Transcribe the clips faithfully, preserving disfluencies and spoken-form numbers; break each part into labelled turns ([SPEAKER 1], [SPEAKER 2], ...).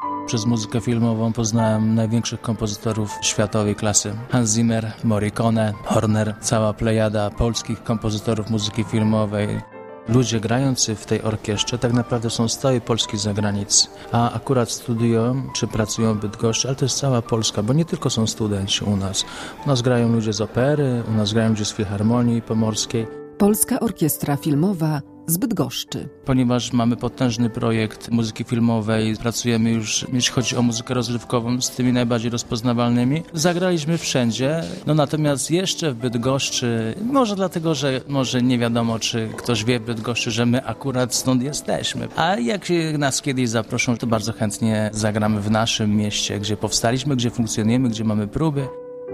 [SPEAKER 1] Przez muzykę filmową poznałem największych kompozytorów światowej klasy. Hans Zimmer, Morricone, Horner, cała plejada polskich kompozytorów muzyki filmowej. Ludzie grający w tej orkiestrze tak naprawdę są z całej Polski za granic, a akurat studiują czy pracują w Bydgoszczy, ale to jest cała Polska, bo nie tylko są studenci u nas. U nas grają ludzie z opery, u nas grają ludzie z Filharmonii Pomorskiej.
[SPEAKER 2] Polska Orkiestra Filmowa z Bydgoszczy.
[SPEAKER 1] Ponieważ mamy potężny projekt muzyki filmowej, pracujemy już, jeśli chodzi o muzykę rozrywkową, z tymi najbardziej rozpoznawalnymi. Zagraliśmy wszędzie, no natomiast jeszcze w Bydgoszczy, może dlatego, że może nie wiadomo, czy ktoś wie w Bydgoszczy, że my akurat stąd jesteśmy. A jak nas kiedyś zaproszą, to bardzo chętnie zagramy w naszym mieście, gdzie powstaliśmy, gdzie funkcjonujemy, gdzie mamy próby.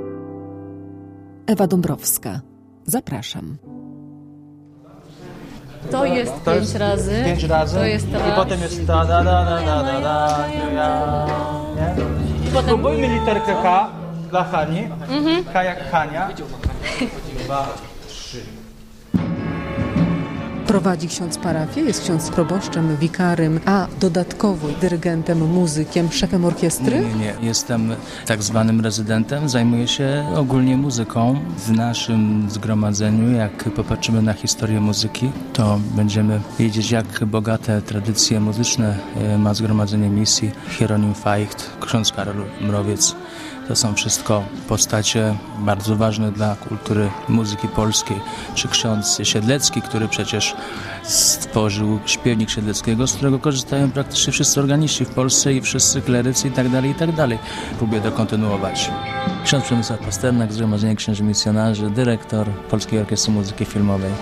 [SPEAKER 2] Ewa Dąbrowska. Zapraszam.
[SPEAKER 3] To jest to pięć jest razy.
[SPEAKER 1] Pięć razy.
[SPEAKER 3] To jest raz.
[SPEAKER 1] I potem jest da da da da da da da. Nie? Spróbujmy literkę H dla Hani. Mhm. H jak Hania. Dwa, trzy.
[SPEAKER 2] Prowadzi ksiądz parafię, jest ksiądz proboszczem, wikarym, a dodatkowo dyrygentem, muzykiem, szefem orkiestry?
[SPEAKER 1] Nie, nie, nie. Jestem tak zwanym rezydentem. Zajmuję się ogólnie muzyką. W naszym zgromadzeniu, jak popatrzymy na historię muzyki, to będziemy wiedzieć, jak bogate tradycje muzyczne ma Zgromadzenie Misji, Hieronim Feicht, ksiądz Karol Mrowiec. To są wszystko postacie bardzo ważne dla kultury muzyki polskiej. Czy ksiądz Siedlecki, który przecież stworzył śpiewnik Siedleckiego, z którego korzystają praktycznie wszyscy organiści w Polsce i wszyscy klerycy i tak dalej, i tak dalej. Próbuję to kontynuować. Ksiądz Przemysław Pasternak, Zgromadzenie Księży Misjonarzy, dyrektor Polskiej Orkiestry Muzyki Filmowej.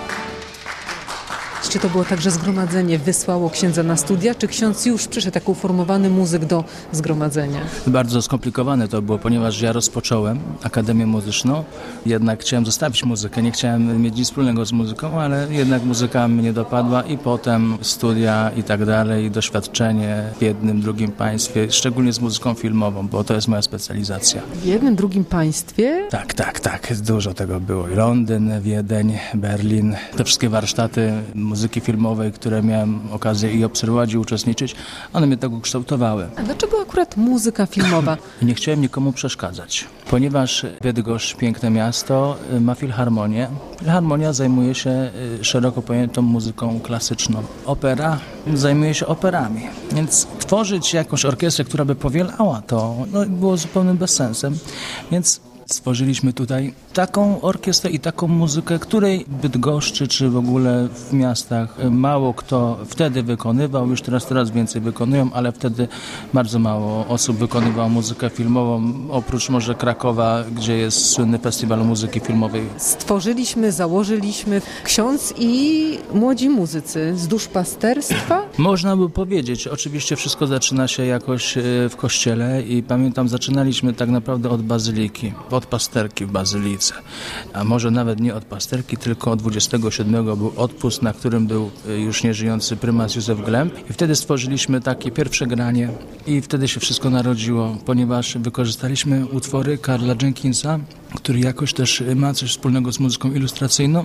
[SPEAKER 2] Czy to było tak, że zgromadzenie wysłało księdza na studia, czy ksiądz już przyszedł jako uformowany muzyk do zgromadzenia?
[SPEAKER 1] Bardzo skomplikowane to było, ponieważ ja rozpocząłem Akademię Muzyczną, jednak chciałem zostawić muzykę, nie chciałem mieć nic wspólnego z muzyką, ale jednak muzyka mnie dopadła i potem studia i tak dalej, i doświadczenie w jednym, drugim państwie, szczególnie z muzyką filmową, bo to jest moja specjalizacja.
[SPEAKER 2] W jednym, drugim państwie?
[SPEAKER 1] Tak, tak, tak, dużo tego było. I Londyn, Wiedeń, Berlin, te wszystkie warsztaty muzyki filmowej, które miałem okazję i obserwować, i uczestniczyć, one mnie tak ukształtowały.
[SPEAKER 2] A dlaczego akurat muzyka filmowa?
[SPEAKER 1] Nie chciałem nikomu przeszkadzać, ponieważ Bydgoszcz, piękne miasto, ma filharmonię. Filharmonia zajmuje się szeroko pojętą muzyką klasyczną. Opera zajmuje się operami, więc tworzyć jakąś orkiestrę, która by powielała to, no, było zupełnym bezsensem, więc stworzyliśmy tutaj taką orkiestrę i taką muzykę, której w Bydgoszczy czy w ogóle w miastach mało kto wtedy wykonywał, już teraz coraz więcej wykonują, ale wtedy bardzo mało osób wykonywało muzykę filmową, oprócz może Krakowa, gdzie jest słynny festiwal muzyki filmowej.
[SPEAKER 2] Stworzyliśmy, założyliśmy ksiądz i młodzi muzycy z duszpasterstwa?
[SPEAKER 1] Można by powiedzieć. Oczywiście wszystko zaczyna się jakoś w kościele i pamiętam, zaczynaliśmy tak naprawdę od bazyliki, od pasterki w bazylice. A może nawet nie od pasterki, tylko od dwudziestego siódmego był odpust, na którym był już nieżyjący prymas Józef Glemp. I wtedy stworzyliśmy takie pierwsze granie i wtedy się wszystko narodziło, ponieważ wykorzystaliśmy utwory Karla Jenkinsa, który jakoś też ma coś wspólnego z muzyką ilustracyjną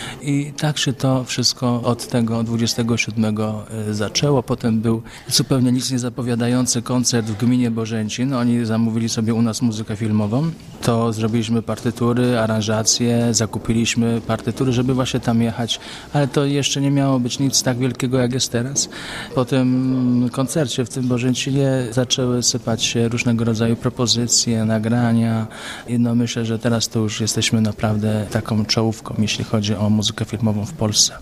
[SPEAKER 1] i tak się to wszystko od tego dwudziestego siódmego zaczęło. Potem był zupełnie nic nie zapowiadający koncert w gminie Bożęcin. Oni zamówili sobie u nas muzykę filmową. To zrobiliśmy partytury, aranżacje, zakupiliśmy partytury, żeby właśnie tam jechać, ale to jeszcze nie miało być nic tak wielkiego, jak jest teraz. Po tym koncercie w tym Bożęcinie zaczęły sypać się różnego rodzaju propozycje, nagrania i no myślę, że teraz to już jesteśmy naprawdę taką czołówką, jeśli chodzi o muzykę filmową w Polsce.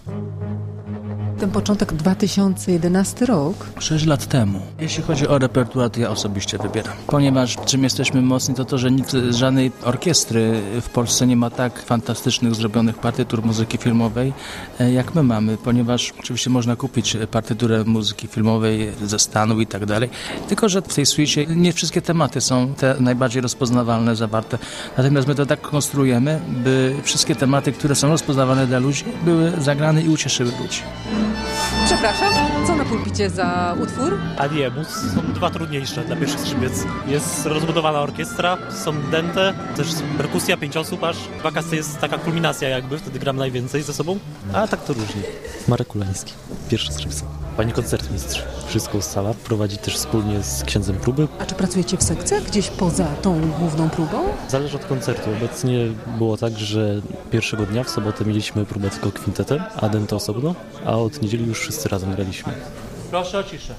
[SPEAKER 2] Ten początek dwa tysiące jedenasty rok?
[SPEAKER 1] Sześć lat temu. Jeśli chodzi o repertuar, to ja osobiście wybieram. Ponieważ czym jesteśmy mocni, to to, że nikt z żadnej orkiestry w Polsce nie ma tak fantastycznych zrobionych partytur muzyki filmowej, jak my mamy. Ponieważ oczywiście można kupić partyturę muzyki filmowej ze Stanów i tak dalej. Tylko że w tej suicie nie wszystkie tematy są te najbardziej rozpoznawalne zawarte. Natomiast my to tak konstruujemy, by wszystkie tematy, które są rozpoznawalne dla ludzi, były zagrane i ucieszyły ludzi.
[SPEAKER 2] Przepraszam, co na pulpicie za utwór?
[SPEAKER 4] Adiemus. Są dwa trudniejsze dla pierwszych skrzypiec. Jest rozbudowana orkiestra, są dente, też perkusja, pięć osób aż. Wakacje jest taka kulminacja jakby, wtedy gram najwięcej ze sobą. A tak to różnie. Marek Ulański, pierwszy skrzypce. Pani koncertmistrz wszystko ustala, prowadzi też wspólnie z księdzem próby.
[SPEAKER 2] A czy pracujecie w sekcjach gdzieś poza tą główną próbą?
[SPEAKER 4] Zależy od koncertu. Obecnie było tak, że pierwszego dnia w sobotę mieliśmy próbę tylko kwintetem, a dentę osobno, a od niedzieli już wszyscy razem graliśmy.
[SPEAKER 1] Proszę o ciszę.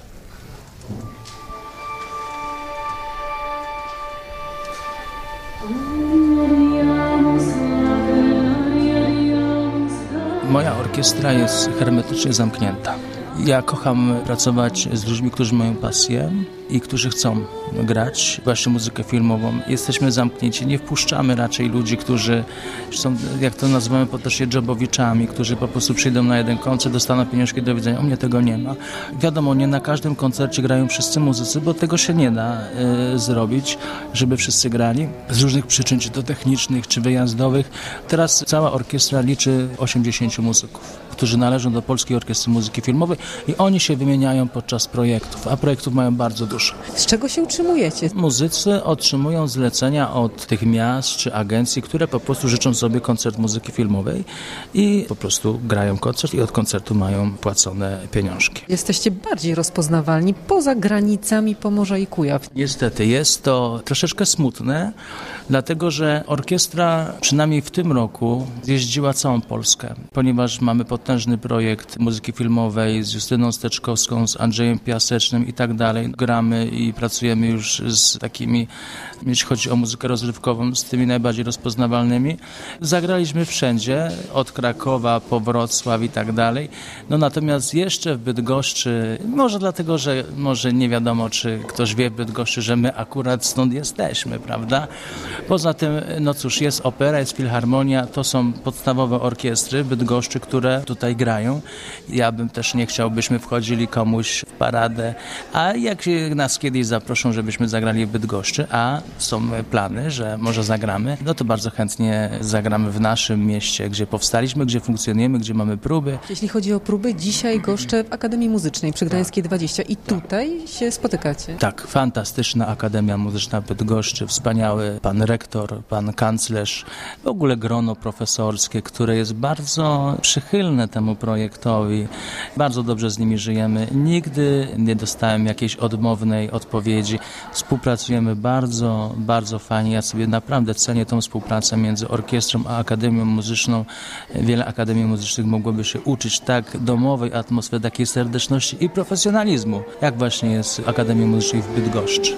[SPEAKER 1] Moja orkiestra jest hermetycznie zamknięta. Ja kocham pracować z ludźmi, którzy mają pasję i którzy chcą grać właśnie muzykę filmową. Jesteśmy zamknięci, nie wpuszczamy raczej ludzi, którzy są, jak to nazywamy potocznie, jobowiczami, którzy po prostu przyjdą na jeden koncert, dostaną pieniążki, do widzenia. U mnie tego nie ma. Wiadomo, nie na każdym koncercie grają wszyscy muzycy, bo tego się nie da y, zrobić, żeby wszyscy grali. Z różnych przyczyn, czy to technicznych, czy wyjazdowych. Teraz cała orkiestra liczy osiemdziesięciu muzyków, którzy należą do Polskiej Orkiestry Muzyki Filmowej i oni się wymieniają podczas projektów, a projektów mają bardzo dużo.
[SPEAKER 2] Z czego się utrzymujecie?
[SPEAKER 1] Muzycy otrzymują zlecenia od tych miast czy agencji, które po prostu życzą sobie koncert muzyki filmowej i po prostu grają koncert i od koncertu mają płacone pieniążki.
[SPEAKER 2] Jesteście bardziej rozpoznawalni poza granicami Pomorza i Kujaw.
[SPEAKER 1] Niestety jest to troszeczkę smutne, dlatego że orkiestra przynajmniej w tym roku jeździła całą Polskę, ponieważ mamy potężny projekt muzyki filmowej z Justyną Steczkowską, z Andrzejem Piasecznym i tak dalej. Gramy i pracujemy już z takimi, jeśli chodzi o muzykę rozrywkową, z tymi najbardziej rozpoznawalnymi. Zagraliśmy wszędzie, od Krakowa po Wrocław i tak dalej. No natomiast jeszcze w Bydgoszczy, może dlatego, że może nie wiadomo, czy ktoś wie w Bydgoszczy, że my akurat stąd jesteśmy, prawda? Poza tym, no cóż, jest opera, jest filharmonia, to są podstawowe orkiestry w Bydgoszczy, które tutaj grają. Ja bym też nie chciał, byśmy wchodzili komuś w paradę, a jak nas kiedyś zaproszą, żebyśmy zagrali w Bydgoszczy, a są plany, że może zagramy, no to bardzo chętnie zagramy w naszym mieście, gdzie powstaliśmy, gdzie funkcjonujemy, gdzie mamy próby.
[SPEAKER 2] Jeśli chodzi o próby, dzisiaj goszczę w Akademii Muzycznej przy Gdańskiej dwadzieścia i tutaj się spotykacie.
[SPEAKER 1] Tak, fantastyczna Akademia Muzyczna w Bydgoszczy, wspaniały pan rektor, pan kanclerz, w ogóle grono profesorskie, które jest bardzo przychylne temu projektowi. Bardzo dobrze z nimi żyjemy. Nigdy nie dostałem jakiejś odmownej odpowiedzi. Współpracujemy bardzo, bardzo fajnie. Ja sobie naprawdę cenię tą współpracę między orkiestrą a Akademią Muzyczną. Wiele akademii muzycznych mogłoby się uczyć tak domowej atmosfery, takiej serdeczności i profesjonalizmu, jak właśnie jest w Akademii Muzycznej w Bydgoszczy.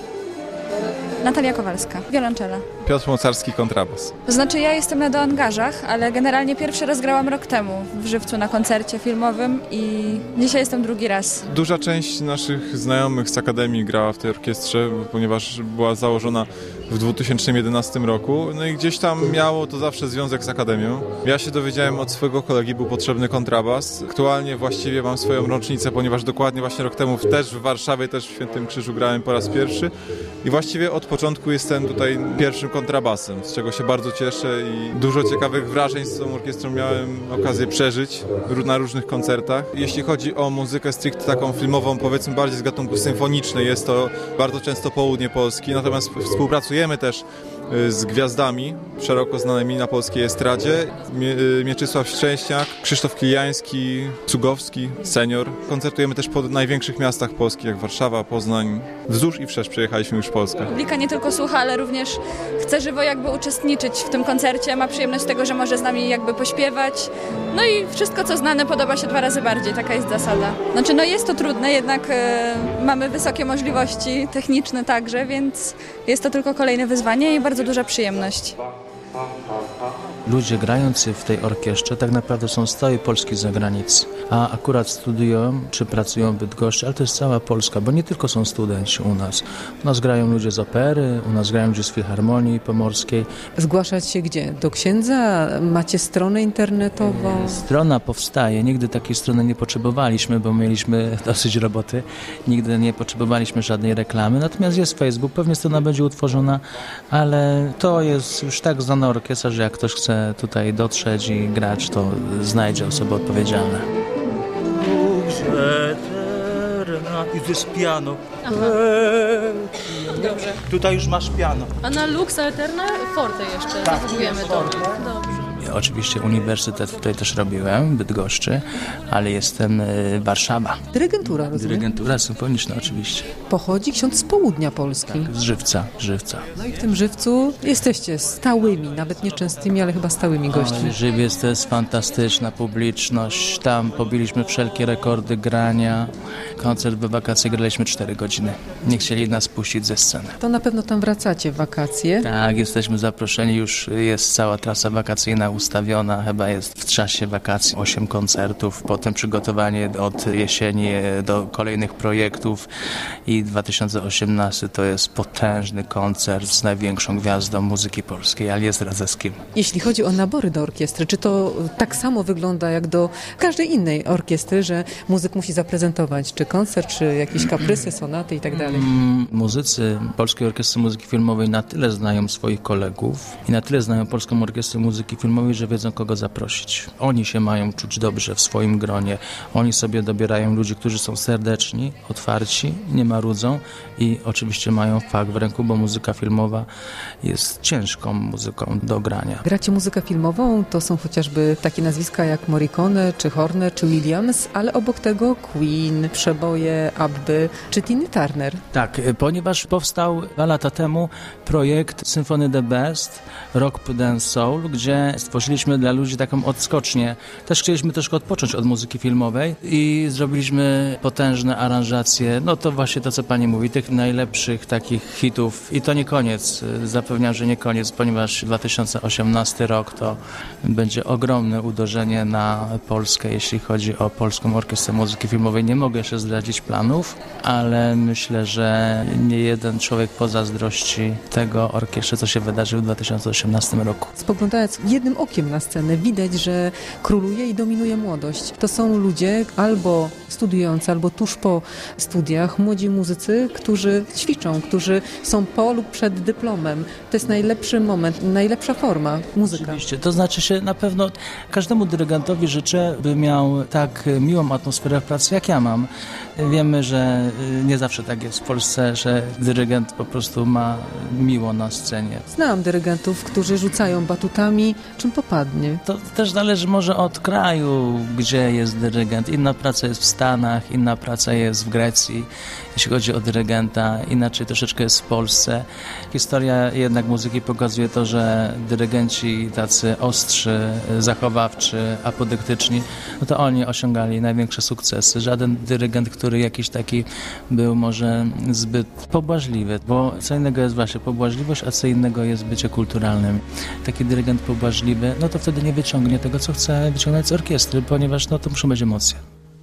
[SPEAKER 5] Natalia Kowalska, wiolonczela.
[SPEAKER 6] Piotr Mocarski, kontrabas.
[SPEAKER 5] To znaczy ja jestem na doangażach, ale generalnie pierwszy raz grałam rok temu w Żywcu na koncercie filmowym i dzisiaj jestem drugi raz.
[SPEAKER 6] Duża część naszych znajomych z Akademii grała w tej orkiestrze, ponieważ była założona w dwa tysiące jedenastym roku, no i gdzieś tam miało to zawsze związek z Akademią. Ja się dowiedziałem od swojego kolegi, był potrzebny kontrabas. Aktualnie właściwie mam swoją rocznicę, ponieważ dokładnie właśnie rok temu też w Warszawie, też w Świętym Krzyżu grałem po raz pierwszy i właściwie od początku jestem tutaj pierwszym kontrabasem, z czego się bardzo cieszę i dużo ciekawych wrażeń z tą orkiestrą miałem okazję przeżyć na różnych koncertach. Jeśli chodzi o muzykę stricte taką filmową, powiedzmy bardziej z gatunku symfonicznej, jest to bardzo często południe Polski, natomiast współpracujemy też z gwiazdami szeroko znanymi na polskiej estradzie. Mie- Mieczysław Szczęśniak, Krzysztof Kiliański, Cugowski, senior. Koncertujemy też po największych miastach Polski, jak Warszawa, Poznań. Wzdłuż i wszerz przejechaliśmy już Polskę.
[SPEAKER 5] Publika nie tylko słucha, ale również chce żywo jakby uczestniczyć w tym koncercie. Ma przyjemność z tego, że może z nami jakby pośpiewać. No i wszystko, co znane, podoba się dwa razy bardziej. Taka jest zasada. Znaczy, no jest to trudne, jednak e, mamy wysokie możliwości techniczne także, więc jest to tylko kolejne wyzwanie i bardzo duża przyjemność.
[SPEAKER 1] Ludzie grający w tej orkiestrze tak naprawdę są z całej Polski zagranicy, a akurat studiują czy pracują w Bydgoszczy, ale to jest cała Polska, bo nie tylko są studenci u nas. U nas grają ludzie z opery, u nas grają ludzie z Filharmonii Pomorskiej.
[SPEAKER 2] Zgłaszać się gdzie? Do księdza? Macie stronę internetową?
[SPEAKER 1] Strona powstaje. Nigdy takiej strony nie potrzebowaliśmy, bo mieliśmy dosyć roboty. Nigdy nie potrzebowaliśmy żadnej reklamy. Natomiast jest Facebook, pewnie strona będzie utworzona, ale to jest już tak znana orkiestra, że jak ktoś chce tutaj dotrzeć i grać, to znajdzie osoby odpowiedzialne. I tu jest piano.
[SPEAKER 3] Dobrze.
[SPEAKER 1] Tutaj już masz piano.
[SPEAKER 3] A na Lux Alterna forte jeszcze.
[SPEAKER 1] Tak,
[SPEAKER 3] Zapakujemy to. Dobrze.
[SPEAKER 1] Oczywiście uniwersytet tutaj też robiłem, w Bydgoszczy, ale jestem y, Warszawa.
[SPEAKER 2] Dyrygentura, rozumiem?
[SPEAKER 1] Dyrygentura symfoniczna oczywiście.
[SPEAKER 2] Pochodzi ksiądz z południa Polski.
[SPEAKER 1] Tak, z Żywca, Żywca.
[SPEAKER 2] No i w tym Żywcu jesteście stałymi, nawet nie częstymi, ale chyba stałymi gośćmi.
[SPEAKER 1] Oj, Żywiec to jest fantastyczna publiczność. Tam pobiliśmy wszelkie rekordy grania. Koncert we wakacje graliśmy cztery godziny. Nie chcieli nas puścić ze sceny.
[SPEAKER 2] To na pewno tam wracacie w wakacje.
[SPEAKER 1] Tak, jesteśmy zaproszeni, już jest cała trasa wakacyjna ustawiona, chyba jest w czasie wakacji osiem koncertów, potem przygotowanie od jesieni do kolejnych projektów i dwa tysiące osiemnasty to jest potężny koncert z największą gwiazdą muzyki polskiej, Alią Radzewskim.
[SPEAKER 2] Jeśli chodzi o nabory do orkiestry, czy to tak samo wygląda jak do każdej innej orkiestry, że muzyk musi zaprezentować czy koncert, czy jakieś kaprysy, sonaty i tak dalej?
[SPEAKER 1] Muzycy Polskiej Orkiestry Muzyki Filmowej na tyle znają swoich kolegów i na tyle znają Polską Orkiestrę Muzyki Filmowej, że wiedzą, kogo zaprosić. Oni się mają czuć dobrze w swoim gronie. Oni sobie dobierają ludzi, którzy są serdeczni, otwarci, nie marudzą i oczywiście mają fach w ręku, bo muzyka filmowa jest ciężką muzyką do grania.
[SPEAKER 2] Gracie muzykę filmową, to są chociażby takie nazwiska jak Morricone, czy Horner, czy Williams, ale obok tego Queen, przeboje Abby, czy Tina Turner.
[SPEAKER 1] Tak, ponieważ powstał dwa lata temu projekt Symphony the Best, Rock Dance Soul, gdzie stworzyliśmy dla ludzi taką odskocznię. Też chcieliśmy troszkę odpocząć od muzyki filmowej i zrobiliśmy potężne aranżacje, no to właśnie to, co pani mówi, tych najlepszych takich hitów. I to nie koniec, zapewniam, że nie koniec, ponieważ dwa tysiące osiemnasty rok to będzie ogromne uderzenie na Polskę, jeśli chodzi o Polską Orkiestrę Muzyki Filmowej. Nie mogę jeszcze zdradzić planów, ale myślę, że nie jeden człowiek pozazdrości tego orkiestrze, co się wydarzy w dwa tysiące osiemnastym roku.
[SPEAKER 2] Spoglądając jednym okiem na scenę, widać, że króluje i dominuje młodość. To są ludzie albo studiujący, albo tuż po studiach, młodzi muzycy, którzy ćwiczą, którzy są po lub przed dyplomem. To jest najlepszy moment, najlepsza forma muzyka.
[SPEAKER 1] Oczywiście, to znaczy się na pewno każdemu dyrygentowi życzę, by miał tak miłą atmosferę w pracy, jak ja mam. Wiemy, że nie zawsze tak jest w Polsce, że dyrygent po prostu ma miło na scenie.
[SPEAKER 2] Znam dyrygentów, którzy rzucają batutami, czym popadnie.
[SPEAKER 1] To też zależy może od kraju, gdzie jest dyrygent. Inna praca jest w Stanach, inna praca jest w Grecji, jeśli chodzi o dyrygenta. Inaczej troszeczkę jest w Polsce. Historia jednak muzyki pokazuje to, że dyrygenci tacy ostrzy, zachowawczy, apodyktyczni, no to oni osiągali największe sukcesy. Żaden dyrygent, który jakiś taki był może zbyt pobłażliwy, bo co innego jest właśnie pobłażliwość, a co innego jest bycie kulturalnym. Taki dyrygent pobłażliwy, no to wtedy nie wyciągnie tego, co chce wyciągnąć z orkiestry, ponieważ no to muszą być emocje.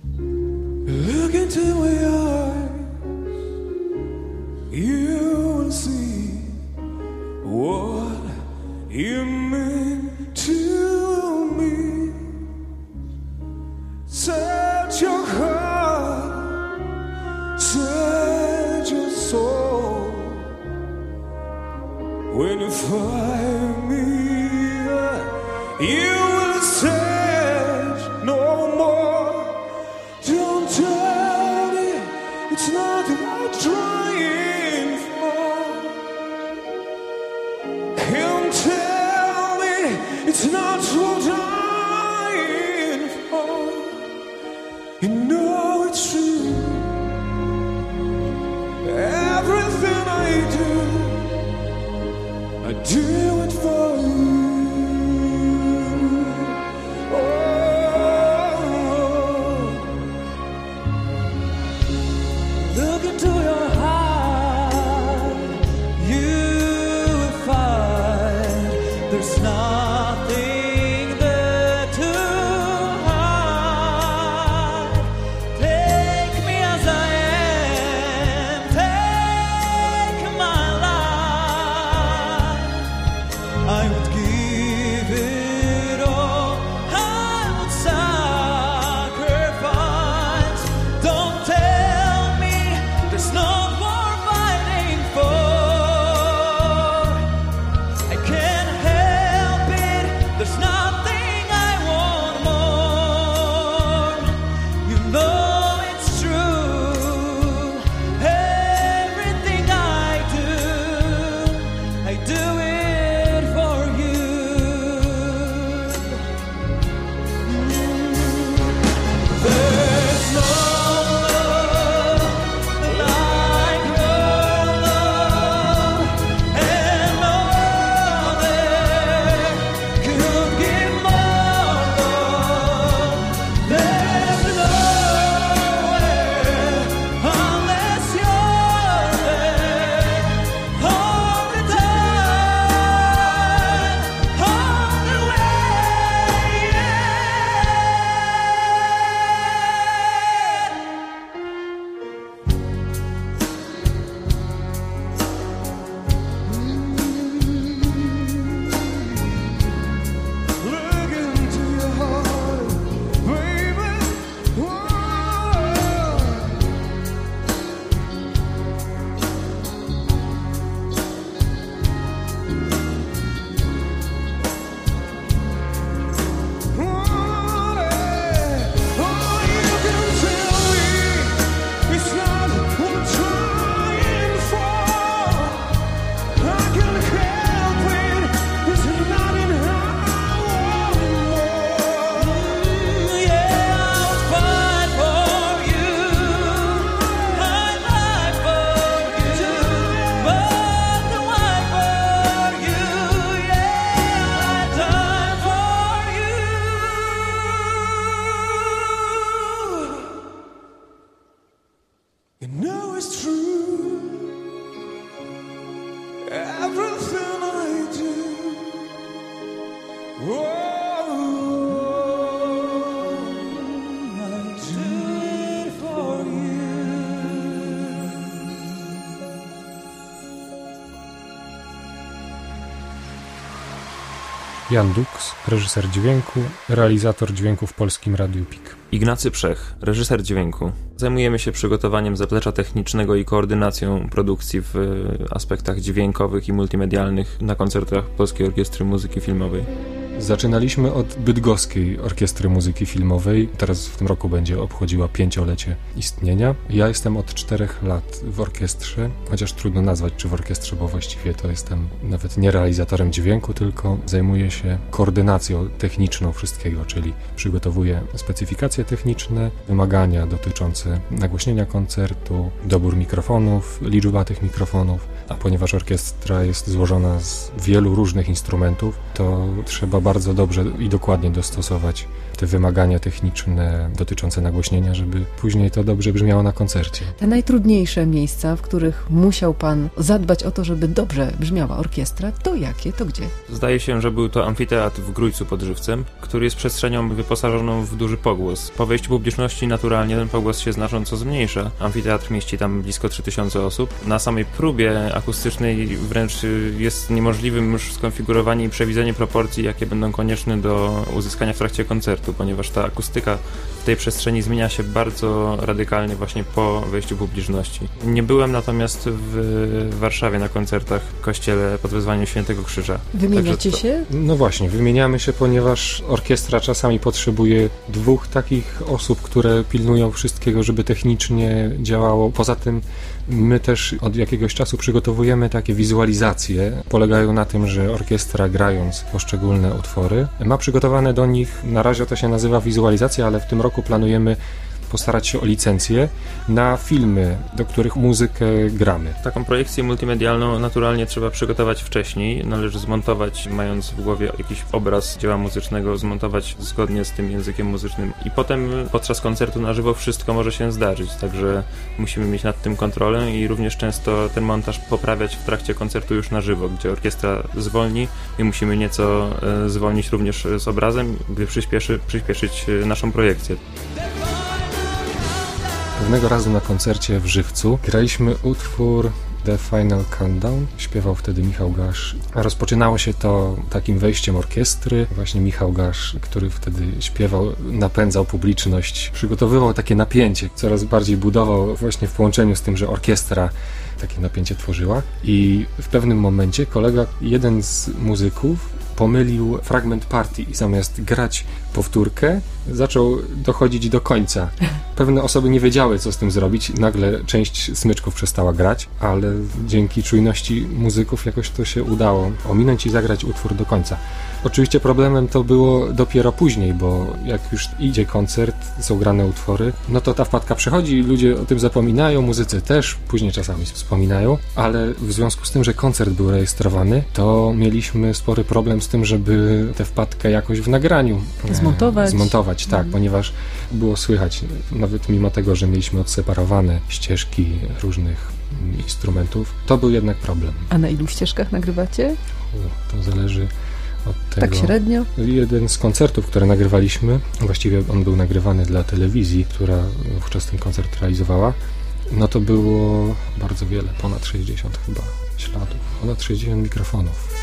[SPEAKER 7] Look into my eyes, you will see what you mean to me. Set your heart, set your soul. When you find me, you will search no more. Don't tell me it's not about trying for. Can't tell me it's not what I'm for. You know it's true. Everything I do, I do it for you.
[SPEAKER 8] I Jan Dux, reżyser dźwięku, realizator dźwięku w Polskim Radiu P I K.
[SPEAKER 9] Ignacy Przech, reżyser dźwięku. Zajmujemy się przygotowaniem zaplecza technicznego i koordynacją produkcji w aspektach dźwiękowych i multimedialnych na koncertach Polskiej Orkiestry Muzyki Filmowej.
[SPEAKER 8] Zaczynaliśmy od Bydgoskiej Orkiestry Muzyki Filmowej. Teraz w tym roku będzie obchodziła pięciolecie istnienia. Ja jestem od czterech lat w orkiestrze, chociaż trudno nazwać czy w orkiestrze, bo właściwie to jestem nawet nie realizatorem dźwięku, tylko zajmuję się koordynacją techniczną wszystkiego, czyli przygotowuję specyfikacje techniczne, wymagania dotyczące nagłośnienia koncertu, dobór mikrofonów, liczba tych mikrofonów. A ponieważ orkiestra jest złożona z wielu różnych instrumentów, to trzeba bardzo dobrze i dokładnie dostosować te wymagania techniczne dotyczące nagłośnienia, żeby później to dobrze brzmiało na koncercie.
[SPEAKER 2] Te najtrudniejsze miejsca, w których musiał pan zadbać o to, żeby dobrze brzmiała orkiestra, to jakie, to gdzie?
[SPEAKER 9] Zdaje się, że był to amfiteatr w Grójcu pod Żywcem, który jest przestrzenią wyposażoną w duży pogłos. Po wejściu publiczności naturalnie ten pogłos się znacząco zmniejsza. Amfiteatr mieści tam blisko trzy tysiące osób. Na samej próbie akustycznej wręcz jest niemożliwym już skonfigurowanie i przewidzenie proporcji, jakie będą konieczne do uzyskania w trakcie koncertu, ponieważ ta akustyka w tej przestrzeni zmienia się bardzo radykalnie właśnie po wejściu publiczności. Nie byłem natomiast w Warszawie na koncertach w kościele pod wezwaniem Świętego Krzyża.
[SPEAKER 2] Wymieniacie
[SPEAKER 9] to...
[SPEAKER 2] się?
[SPEAKER 8] No właśnie, wymieniamy się, ponieważ orkiestra czasami potrzebuje dwóch takich osób, które pilnują wszystkiego, żeby technicznie działało. Poza tym my też od jakiegoś czasu przygotowujemy takie wizualizacje. Polegają na tym, że orkiestra, grając poszczególne utwory, ma przygotowane do nich, na razie to się nazywa wizualizacja, ale w tym roku planujemy postarać się o licencję na filmy, do których muzykę gramy.
[SPEAKER 9] Taką projekcję multimedialną naturalnie trzeba przygotować wcześniej. Należy zmontować, mając w głowie jakiś obraz dzieła muzycznego, zmontować zgodnie z tym językiem muzycznym i potem podczas koncertu na żywo wszystko może się zdarzyć, także musimy mieć nad tym kontrolę i również często ten montaż poprawiać w trakcie koncertu już na żywo, gdzie orkiestra zwolni i musimy nieco zwolnić również z obrazem, by przyspieszy, przyspieszyć naszą projekcję.
[SPEAKER 8] Pewnego razu na koncercie w Żywcu graliśmy utwór The Final Countdown. Śpiewał wtedy Michał Gasz. Rozpoczynało się to takim wejściem orkiestry. Właśnie Michał Gasz, który wtedy śpiewał, napędzał publiczność, przygotowywał takie napięcie, coraz bardziej budował właśnie w połączeniu z tym, że orkiestra takie napięcie tworzyła. I w pewnym momencie kolega, jeden z muzyków, pomylił fragment partii i zamiast grać powtórkę, zaczął dochodzić do końca. Pewne osoby nie wiedziały, co z tym zrobić. Nagle część smyczków przestała grać, ale dzięki czujności muzyków jakoś to się udało ominąć i zagrać utwór do końca. Oczywiście problemem to było dopiero później, bo jak już idzie koncert, są grane utwory, no to ta wpadka przechodzi, ludzie o tym zapominają, muzycy też, później czasami wspominają, ale w związku z tym, że koncert był rejestrowany, to mieliśmy spory problem z tym, żeby tę wpadkę jakoś w nagraniu
[SPEAKER 2] zmontować.
[SPEAKER 8] E, zmontować, tak, mhm. Ponieważ było słychać, nawet mimo tego, że mieliśmy odseparowane ścieżki różnych instrumentów, to był jednak problem.
[SPEAKER 2] A na ilu ścieżkach nagrywacie?
[SPEAKER 8] O, to zależy od tego.
[SPEAKER 2] Tak średnio?
[SPEAKER 8] Jeden z koncertów, które nagrywaliśmy, właściwie on był nagrywany dla telewizji, która wówczas ten koncert realizowała, no to było bardzo wiele, ponad sześćdziesiąt chyba śladów, ponad sześćdziesiąt mikrofonów.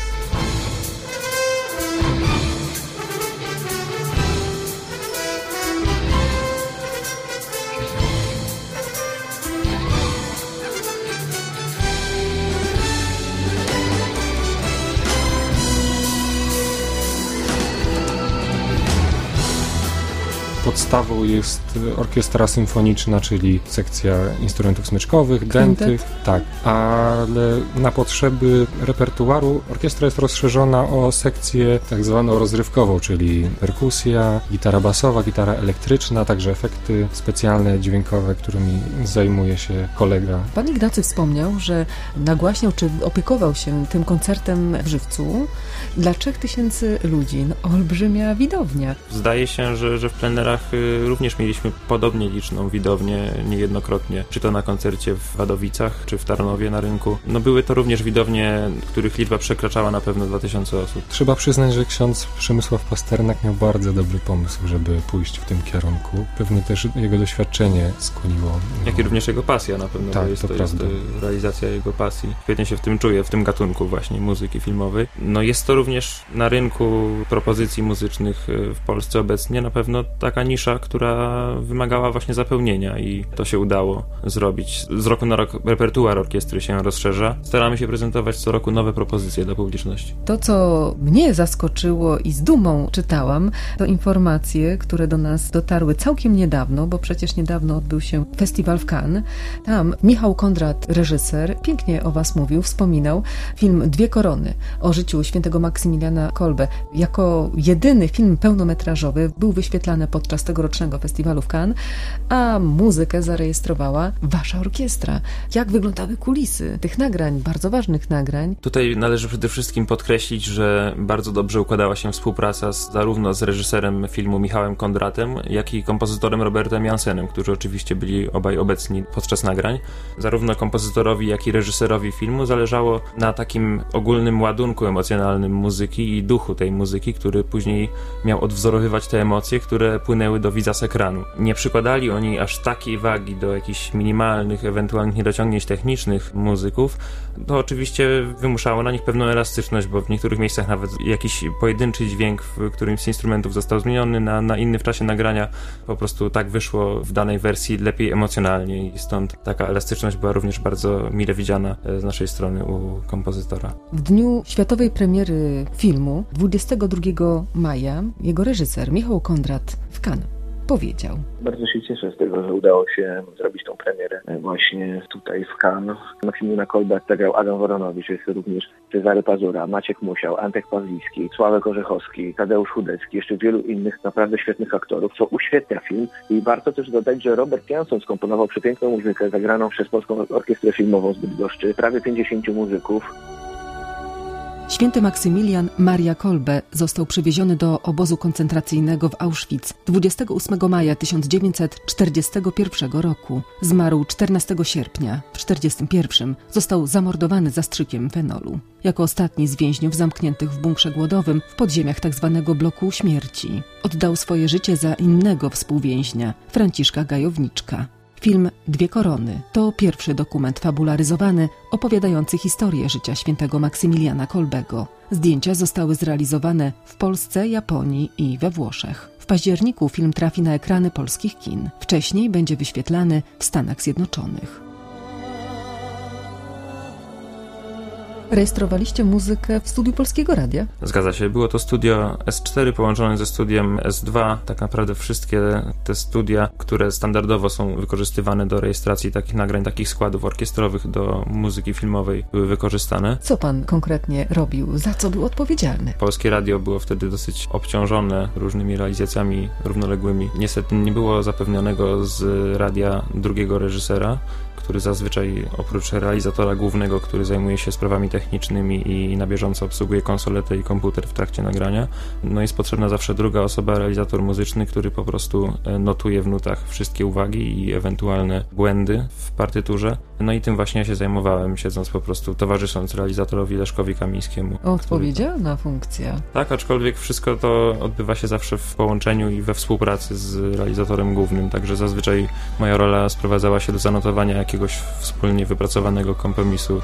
[SPEAKER 8] Podstawą jest orkiestra symfoniczna, czyli sekcja instrumentów smyczkowych, dętych, tak, ale na potrzeby repertuaru orkiestra jest rozszerzona o sekcję tak zwaną rozrywkową, czyli perkusja, gitara basowa, gitara elektryczna, także efekty specjalne, dźwiękowe, którymi zajmuje się kolega.
[SPEAKER 2] Pan Ignacy wspomniał, że nagłaśniał, czy opiekował się tym koncertem w Żywcu dla trzech tysięcy ludzi. No, olbrzymia widownia.
[SPEAKER 9] Zdaje się, że, że w plenerach Warszawiach y, również mieliśmy podobnie liczną widownię niejednokrotnie, czy to na koncercie w Wadowicach, czy w Tarnowie na rynku. No były to również widownie, których liczba przekraczała na pewno dwa tysiące osób.
[SPEAKER 8] Trzeba przyznać, że ksiądz Przemysław Pasternak miał bardzo dobry pomysł, żeby pójść w tym kierunku. Pewnie też jego doświadczenie skłoniło.
[SPEAKER 9] Jak i również jego pasja na pewno,
[SPEAKER 8] tak,
[SPEAKER 9] bo jest
[SPEAKER 8] to,
[SPEAKER 9] to,
[SPEAKER 8] jest
[SPEAKER 9] to realizacja jego pasji. Świetnie się w tym czuje, w tym gatunku właśnie muzyki filmowej. No jest to również na rynku propozycji muzycznych w Polsce obecnie na pewno taka nisza, która wymagała właśnie zapełnienia i to się udało zrobić. Z roku na rok repertuar orkiestry się rozszerza. Staramy się prezentować co roku nowe propozycje dla publiczności.
[SPEAKER 2] To, co mnie zaskoczyło i z dumą czytałam, to informacje, które do nas dotarły całkiem niedawno, bo przecież niedawno odbył się festiwal w Cannes. Tam Michał Kondrat, reżyser, pięknie o was mówił, wspominał film Dwie korony o życiu świętego Maksymiliana Kolbe. Jako jedyny film pełnometrażowy był wyświetlany podczas tegorocznego festiwalu w Cannes, a muzykę zarejestrowała wasza orkiestra. Jak wyglądały kulisy tych nagrań, bardzo ważnych nagrań?
[SPEAKER 9] Tutaj należy przede wszystkim podkreślić, że bardzo dobrze układała się współpraca z, zarówno z reżyserem filmu Michałem Kondratem, jak i kompozytorem Robertem Jansenem, którzy oczywiście byli obaj obecni podczas nagrań. Zarówno kompozytorowi, jak i reżyserowi filmu zależało na takim ogólnym ładunku emocjonalnym muzyki i duchu tej muzyki, który później miał odwzorowywać te emocje, które płynęły do widza z ekranu. Nie przykładali oni aż takiej wagi do jakichś minimalnych, ewentualnych niedociągnięć technicznych muzyków. To oczywiście wymuszało na nich pewną elastyczność, bo w niektórych miejscach nawet jakiś pojedynczy dźwięk w którymś z instrumentów został zmieniony na, na inny w czasie nagrania. Po prostu tak wyszło w danej wersji lepiej emocjonalnie i stąd taka elastyczność była również bardzo mile widziana z naszej strony u kompozytora.
[SPEAKER 2] W dniu światowej premiery filmu, dwudziestego drugiego maja, jego reżyser Michał Kondrat w Cannes powiedział:
[SPEAKER 10] Bardzo się cieszę z tego, że udało się zrobić tą premierę właśnie tutaj w Cannes. Maksymiliana Kolbe zagrał Adam Woronowicz, jest również Cezary Pazura, Maciek Musiał, Antek Pawlicki, Sławek Orzechowski, Tadeusz Chudecki, jeszcze wielu innych naprawdę świetnych aktorów, co uświetnia film. I warto też dodać, że Robert Janson skomponował przepiękną muzykę zagraną przez Polską Orkiestrę Filmową z Bydgoszczy. Prawie pięćdziesięciu muzyków.
[SPEAKER 2] Święty Maksymilian Maria Kolbe został przywieziony do obozu koncentracyjnego w Auschwitz dwudziestego ósmego maja tysiąc dziewięćset czterdziestego pierwszego roku. Zmarł czternastego sierpnia. W tysiąc dziewięćset czterdziestym pierwszym został zamordowany zastrzykiem fenolu. Jako ostatni z więźniów zamkniętych w bunkrze głodowym w podziemiach tzw. bloku śmierci. Oddał swoje życie za innego współwięźnia, Franciszka Gajowniczka. Film Dwie korony to pierwszy dokument fabularyzowany opowiadający historię życia świętego Maksymiliana Kolbego. Zdjęcia zostały zrealizowane w Polsce, Japonii i we Włoszech. W październiku film trafi na ekrany polskich kin. Wcześniej będzie wyświetlany w Stanach Zjednoczonych. Rejestrowaliście muzykę w studiu Polskiego Radia?
[SPEAKER 9] Zgadza się. Było to studio S cztery połączone ze studiem S dwa. Tak naprawdę wszystkie te studia, które standardowo są wykorzystywane do rejestracji takich nagrań, takich składów orkiestrowych do muzyki filmowej, były wykorzystane.
[SPEAKER 2] Co pan konkretnie robił? Za co był odpowiedzialny?
[SPEAKER 9] Polskie Radio było wtedy dosyć obciążone różnymi realizacjami równoległymi. Niestety nie było zapewnionego z radia drugiego reżysera, który zazwyczaj oprócz realizatora głównego, który zajmuje się sprawami technicznymi i na bieżąco obsługuje konsoletę i komputer w trakcie nagrania, no jest potrzebna zawsze druga osoba, realizator muzyczny, który po prostu notuje w nutach wszystkie uwagi i ewentualne błędy w partyturze. No i tym właśnie ja się zajmowałem, siedząc po prostu, towarzysząc realizatorowi Leszkowi Kamińskiemu.
[SPEAKER 2] Odpowiedzialna który... funkcja.
[SPEAKER 9] Tak, aczkolwiek wszystko to odbywa się zawsze w połączeniu i we współpracy z realizatorem głównym, także zazwyczaj moja rola sprowadzała się do zanotowania jakiegoś wspólnie wypracowanego kompromisu.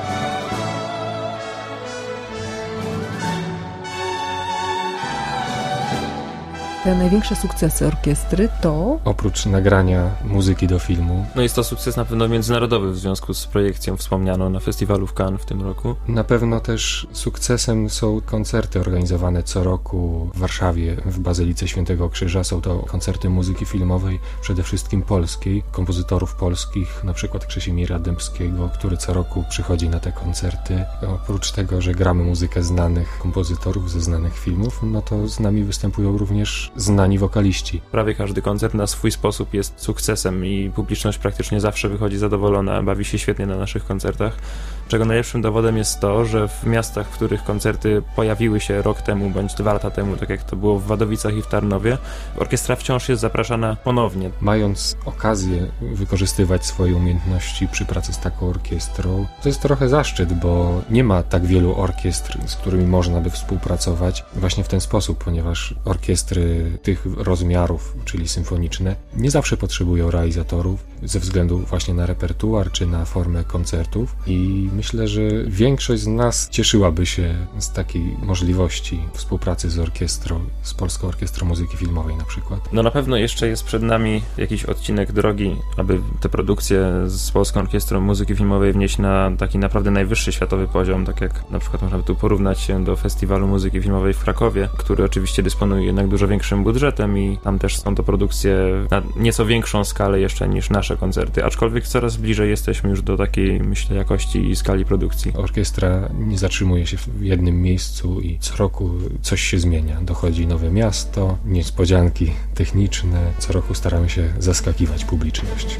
[SPEAKER 2] Te największe sukcesy orkiestry to...
[SPEAKER 8] Oprócz nagrania muzyki do filmu.
[SPEAKER 9] No jest to sukces na pewno międzynarodowy w związku z projekcją wspomnianą na festiwalu w Cannes w tym roku.
[SPEAKER 8] Na pewno też sukcesem są koncerty organizowane co roku w Warszawie, w Bazylice Świętego Krzyża. Są to koncerty muzyki filmowej, przede wszystkim polskiej, kompozytorów polskich, na przykład Krzysimira Dębskiego, który co roku przychodzi na te koncerty. Oprócz tego, że gramy muzykę znanych kompozytorów ze znanych filmów, no to z nami występują również znani wokaliści.
[SPEAKER 9] Prawie każdy koncert na swój sposób jest sukcesem i publiczność praktycznie zawsze wychodzi zadowolona, bawi się świetnie na naszych koncertach. czego najlepszym dowodem jest to, że w miastach, w których koncerty pojawiły się rok temu bądź dwa lata temu, tak jak to było w Wadowicach i w Tarnowie, orkiestra wciąż jest zapraszana ponownie.
[SPEAKER 8] Mając okazję wykorzystywać swoje umiejętności przy pracy z taką orkiestrą, to jest trochę zaszczyt, bo nie ma tak wielu orkiestr, z którymi można by współpracować właśnie w ten sposób, ponieważ orkiestry tych rozmiarów, czyli symfoniczne, nie zawsze potrzebują realizatorów ze względu właśnie na repertuar czy na formę koncertów i myślę, że większość z nas cieszyłaby się z takiej możliwości współpracy z orkiestrą, z Polską Orkiestrą Muzyki Filmowej na przykład.
[SPEAKER 9] No na pewno jeszcze jest przed nami jakiś odcinek drogi, aby te produkcje z Polską Orkiestrą Muzyki Filmowej wnieść na taki naprawdę najwyższy światowy poziom, tak jak na przykład można by tu porównać się do Festiwalu Muzyki Filmowej w Krakowie, który oczywiście dysponuje jednak dużo większym budżetem i tam też są to produkcje na nieco większą skalę jeszcze niż nasze koncerty, aczkolwiek coraz bliżej jesteśmy już do takiej, myślę, jakości i skali produkcji.
[SPEAKER 8] Orkiestra nie zatrzymuje się w jednym miejscu i co roku coś się zmienia. Dochodzi nowe miasto, niespodzianki techniczne. Co roku staramy się zaskakiwać publiczność.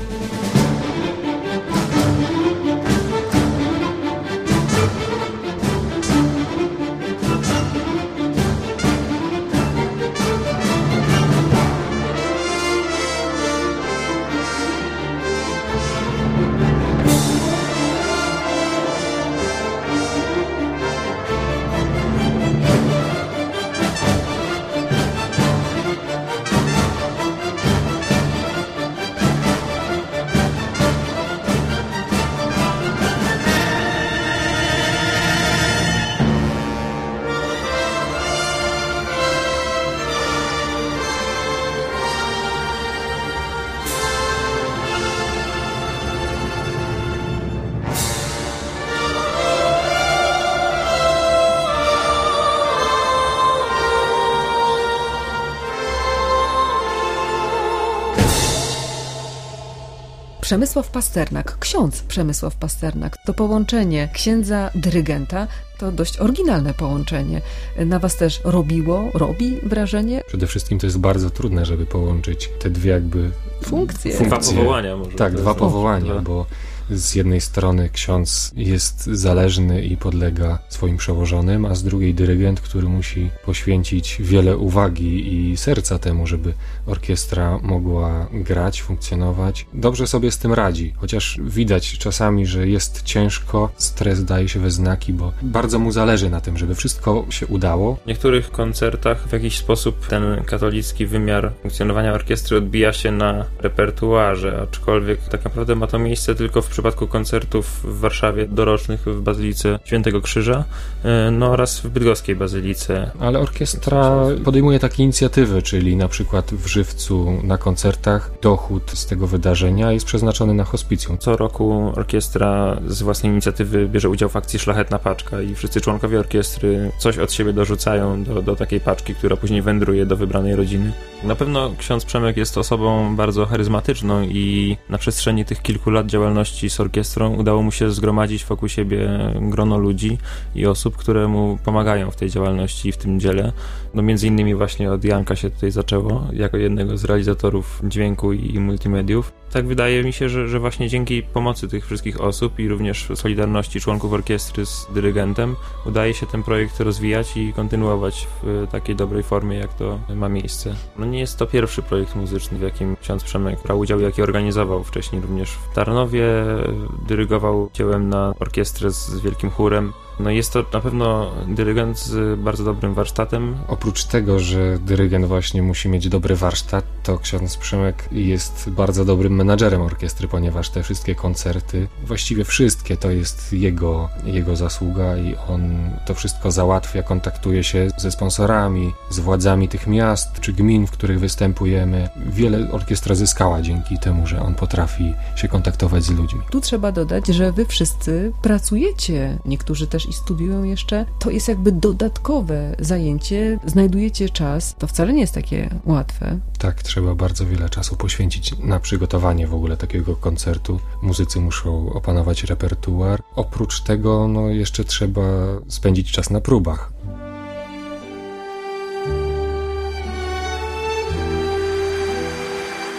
[SPEAKER 2] Przemysław Pasternak, ksiądz Przemysław Pasternak, to połączenie księdza dyrygenta to dość oryginalne połączenie. Na was też robiło, robi wrażenie?
[SPEAKER 8] Przede wszystkim to jest bardzo trudne, żeby połączyć te dwie jakby
[SPEAKER 2] funkcje.
[SPEAKER 8] funkcje.
[SPEAKER 9] Dwa powołania może.
[SPEAKER 8] Tak, dwa powołania,
[SPEAKER 9] dwa.
[SPEAKER 8] bo z jednej strony ksiądz jest zależny i podlega swoim przełożonym, a z drugiej dyrygent, który musi poświęcić wiele uwagi i serca temu, żeby orkiestra mogła grać, funkcjonować. Dobrze sobie z tym radzi, chociaż widać czasami, że jest ciężko, stres daje się we znaki, bo bardzo mu zależy na tym, żeby wszystko się udało.
[SPEAKER 9] W niektórych koncertach w jakiś sposób ten katolicki wymiar funkcjonowania orkiestry odbija się na repertuarze, aczkolwiek tak naprawdę ma to miejsce tylko w przypadku koncertów w Warszawie dorocznych w Bazylice Świętego Krzyża, no oraz w bydgoskiej Bazylice.
[SPEAKER 8] Ale orkiestra podejmuje takie inicjatywy, czyli na przykład w Żywcu na koncertach dochód z tego wydarzenia jest przeznaczony na hospicjum.
[SPEAKER 9] Co roku orkiestra z własnej inicjatywy bierze udział w akcji Szlachetna Paczka i wszyscy członkowie orkiestry coś od siebie dorzucają do, do takiej paczki, która później wędruje do wybranej rodziny. Na pewno ksiądz Przemek jest osobą bardzo charyzmatyczną i na przestrzeni tych kilku lat działalności z orkiestrą udało mu się zgromadzić wokół siebie grono ludzi i osób, które mu pomagają w tej działalności i w tym dziele. No między innymi właśnie od Janka się tutaj zaczęło, jako jednego z realizatorów dźwięku i multimediów. Tak wydaje mi się, że, że właśnie dzięki pomocy tych wszystkich osób i również solidarności członków orkiestry z dyrygentem udaje się ten projekt rozwijać i kontynuować w takiej dobrej formie, jak to ma miejsce. No nie jest to pierwszy projekt muzyczny, w jakim ksiądz Przemek brał udział, jaki organizował wcześniej również w Tarnowie, dyrygował dziełem na orkiestrę z wielkim chórem. No jest to na pewno dyrygent z bardzo dobrym warsztatem.
[SPEAKER 8] Oprócz tego, że dyrygent właśnie musi mieć dobry warsztat, to ksiądz Przemek jest bardzo dobrym menadżerem orkiestry, ponieważ te wszystkie koncerty, właściwie wszystkie, to jest jego, jego zasługa i on to wszystko załatwia, kontaktuje się ze sponsorami, z władzami tych miast czy gmin, w których występujemy. Wiele orkiestra zyskała dzięki temu, że on potrafi się kontaktować z ludźmi.
[SPEAKER 2] Tu trzeba dodać, że wy wszyscy pracujecie, niektórzy też i studiują jeszcze. To jest jakby dodatkowe zajęcie, znajdujecie czas. To wcale nie jest takie łatwe.
[SPEAKER 8] Tak, trzeba bardzo wiele czasu poświęcić na przygotowanie w ogóle takiego koncertu. Muzycy muszą opanować repertuar. Oprócz tego, no jeszcze trzeba spędzić czas na próbach.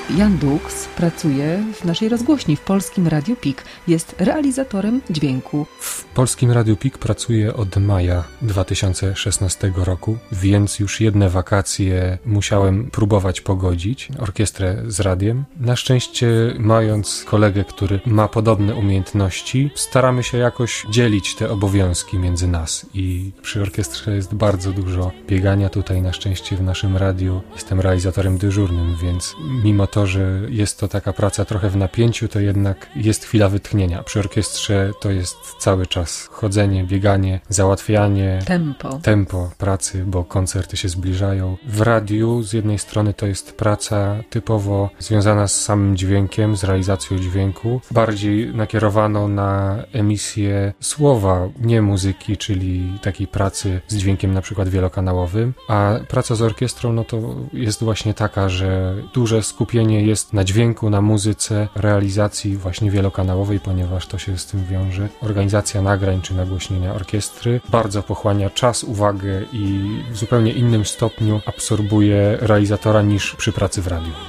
[SPEAKER 2] Jan Dux pracuje w naszej rozgłośni, w Polskim Radiu Pik. Jest realizatorem dźwięku.
[SPEAKER 8] W Polskim Radiu Pik pracuję od maja dwa tysiące szesnastego roku, więc już jedne wakacje musiałem próbować pogodzić, orkiestrę z radiem. Na szczęście, mając kolegę, który ma podobne umiejętności, staramy się jakoś dzielić te obowiązki między nas i przy orkiestrze jest bardzo dużo biegania. Tutaj na szczęście w naszym radiu jestem realizatorem dyżurnym, więc mimo to, że jest to taka praca trochę w napięciu, to jednak jest chwila wytchnienia. Przy orkiestrze to jest cały czas chodzenie, bieganie, załatwianie,
[SPEAKER 2] tempo,
[SPEAKER 8] tempo pracy, bo koncerty się zbliżają. W radiu z jednej strony to jest praca typowo związana z samym dźwiękiem, z realizacją dźwięku, bardziej nakierowaną na emisję słowa, nie muzyki, czyli takiej pracy z dźwiękiem na przykład wielokanałowym, a praca z orkiestrą no to jest właśnie taka, że duże skupienie jest na dźwięku, na muzyce, realizacji właśnie wielokanałowej, ponieważ to się z tym wiąże. Organizacja nagrań czy nagłośnienia orkiestry bardzo pochłania czas, uwagę i w zupełnie innym stopniu absorbuje realizatora niż przy pracy w radiu.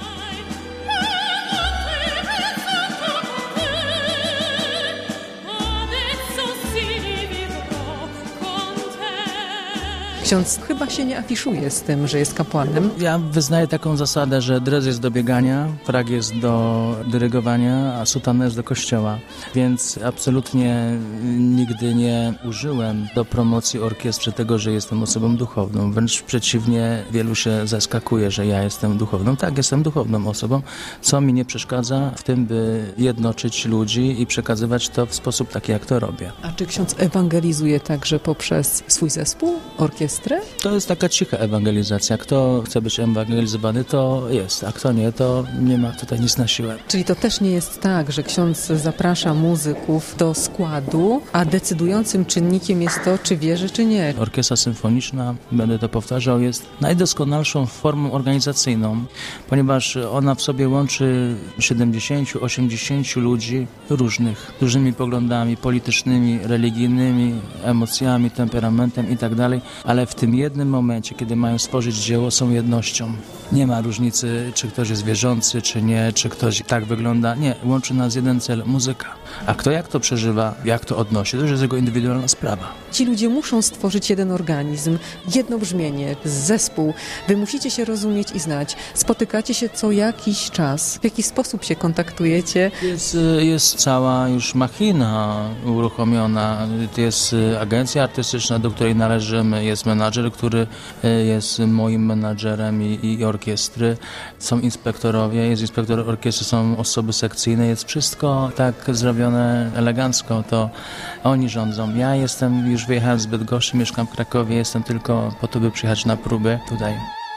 [SPEAKER 2] Ksiądz chyba się nie afiszuje z tym, że jest kapłanem.
[SPEAKER 1] Ja wyznaję taką zasadę, że dres jest do biegania, frag jest do dyrygowania, a sutanna jest do kościoła. Więc absolutnie nigdy nie użyłem do promocji orkiestry tego, że jestem osobą duchowną. Wręcz przeciwnie, wielu się zaskakuje, że ja jestem duchowną. Tak, jestem duchowną osobą, co mi nie przeszkadza w tym, by jednoczyć ludzi i przekazywać to w sposób taki, jak to robię.
[SPEAKER 2] A czy ksiądz ewangelizuje także poprzez swój zespół, orkiestrę?
[SPEAKER 1] To jest taka cicha ewangelizacja. Kto chce być ewangelizowany, to jest, a kto nie, to nie ma tutaj nic na siłę.
[SPEAKER 2] Czyli to też nie jest tak, że ksiądz zaprasza muzyków do składu, a decydującym czynnikiem jest to, czy wierzy, czy nie.
[SPEAKER 1] Orkiestra symfoniczna, będę to powtarzał, jest najdoskonalszą formą organizacyjną, ponieważ ona w sobie łączy siedemdziesięciu, osiemdziesięciu ludzi różnych, różnymi poglądami politycznymi, religijnymi, emocjami, temperamentem i tak dalej, ale w tym jednym momencie, kiedy mają stworzyć dzieło, są jednością. Nie ma różnicy, czy ktoś jest wierzący, czy nie, czy ktoś tak wygląda. Nie, łączy nas jeden cel, muzyka. A kto jak to przeżywa, jak to odnosi, to już jest jego indywidualna sprawa.
[SPEAKER 2] Ci ludzie muszą stworzyć jeden organizm, jedno brzmienie, zespół. Wy musicie się rozumieć i znać. Spotykacie się co jakiś czas. W jaki sposób się kontaktujecie?
[SPEAKER 1] Jest, jest cała już machina uruchomiona. Jest agencja artystyczna, do której należymy. Jest menadżer, który jest moim menadżerem i, i orkiestry. Są inspektorowie, jest inspektor orkiestry, są osoby sekcyjne. Jest wszystko tak zrobione elegancko. To oni rządzą. Ja jestem, już wyjechałem z Bydgoszczy, mieszkam w Krakowie. Jestem tylko po to, by przyjechać na próby tutaj.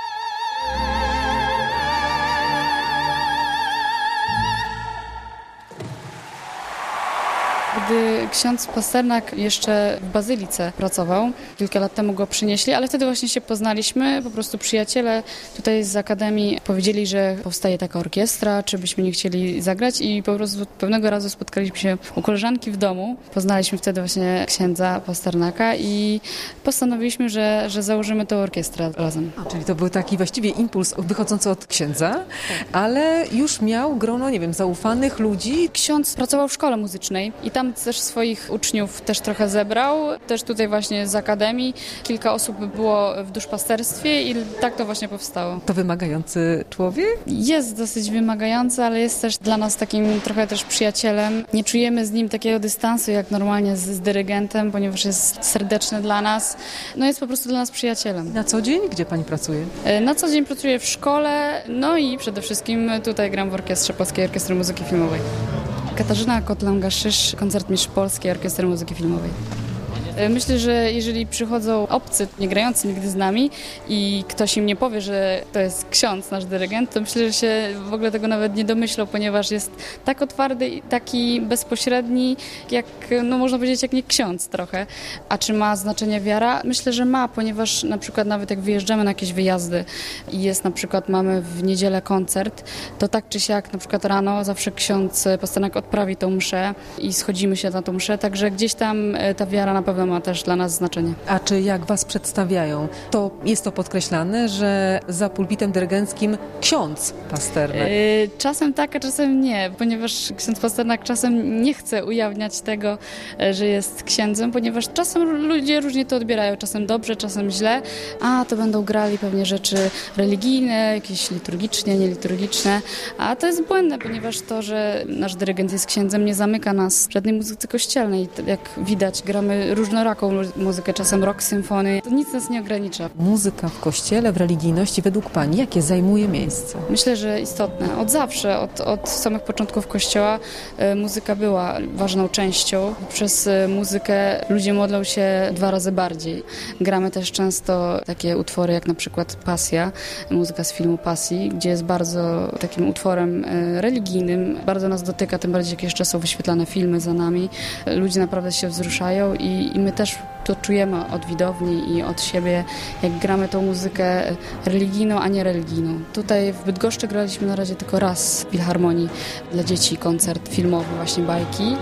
[SPEAKER 3] Gdy ksiądz Pasternak jeszcze w Bazylice pracował, kilka lat temu go przynieśli, ale wtedy właśnie się poznaliśmy, po prostu przyjaciele tutaj z Akademii powiedzieli, że powstaje taka orkiestra, czy byśmy nie chcieli zagrać i po prostu pewnego razu spotkaliśmy się u koleżanki w domu. Poznaliśmy wtedy właśnie księdza Pasternaka i postanowiliśmy, że, że założymy tę orkiestrę razem.
[SPEAKER 2] A, czyli to był taki właściwie impuls wychodzący od księdza, ale już miał grono, nie wiem, zaufanych ludzi.
[SPEAKER 3] Ksiądz pracował w szkole muzycznej i tam też swoich uczniów też trochę zebrał, też tutaj właśnie z Akademii. Kilka osób było w duszpasterstwie i tak to właśnie powstało.
[SPEAKER 2] To wymagający człowiek?
[SPEAKER 3] Jest dosyć wymagający, ale jest też dla nas takim trochę też przyjacielem. Nie czujemy z nim takiego dystansu jak normalnie z, z dyrygentem, ponieważ jest serdeczny dla nas. No jest po prostu dla nas przyjacielem.
[SPEAKER 2] Na co dzień? Gdzie pani pracuje?
[SPEAKER 3] Na co dzień pracuję w szkole, no i przede wszystkim tutaj gram w orkiestrze Polskiej Orkiestry Muzyki Filmowej. Katarzyna Kotlan-Gaszysz, koncertmistrz Polskiej Orkiestry Muzyki Filmowej. Myślę, że jeżeli przychodzą obcy, nie grający nigdy z nami i ktoś im nie powie, że to jest ksiądz, nasz dyrygent, to myślę, że się w ogóle tego nawet nie domyślą, ponieważ jest tak otwarty i taki bezpośredni, jak, no można powiedzieć, jak nie ksiądz trochę. A czy ma znaczenie wiara? Myślę, że ma, ponieważ na przykład nawet jak wyjeżdżamy na jakieś wyjazdy i jest na przykład, mamy w niedzielę koncert, to tak czy siak na przykład rano zawsze ksiądz Pasternak odprawi tą mszę i schodzimy się na tą mszę, także gdzieś tam ta wiara na pewno duchowe ma też dla nas znaczenie.
[SPEAKER 2] A czy jak was przedstawiają, to jest to podkreślane, że za pulpitem dyrygenckim ksiądz Pasternak?
[SPEAKER 3] Yy, czasem tak, a czasem nie, ponieważ ksiądz Pasternak czasem nie chce ujawniać tego, że jest księdzem, ponieważ czasem ludzie różnie to odbierają, czasem dobrze, czasem źle, a to będą grali pewnie rzeczy religijne, jakieś liturgicznie, nieliturgiczne, a to jest błędne, ponieważ to, że nasz dyrygent jest księdzem, nie zamyka nas w żadnej muzyce kościelnej. Jak widać, gramy różnoraką muzykę, czasem rock, symfony, to nic nas nie ogranicza.
[SPEAKER 2] Muzyka w kościele, w religijności według pani, jakie zajmuje miejsce?
[SPEAKER 3] Myślę, że istotne. Od zawsze, od, od samych początków Kościoła e, muzyka była ważną częścią. Przez e, muzykę ludzie modlą się dwa razy bardziej. Gramy też często takie utwory jak na przykład Pasja, muzyka z filmu Pasji, gdzie jest bardzo takim utworem e, religijnym. Bardzo nas dotyka, tym bardziej jak jeszcze są wyświetlane filmy za nami. E, ludzie naprawdę się wzruszają i, i my też to czujemy od widowni i od siebie, jak gramy tą muzykę religijną, a nie religijną. Tutaj w Bydgoszczy graliśmy na razie tylko raz w Filharmonii dla dzieci, koncert filmowy, właśnie bajki.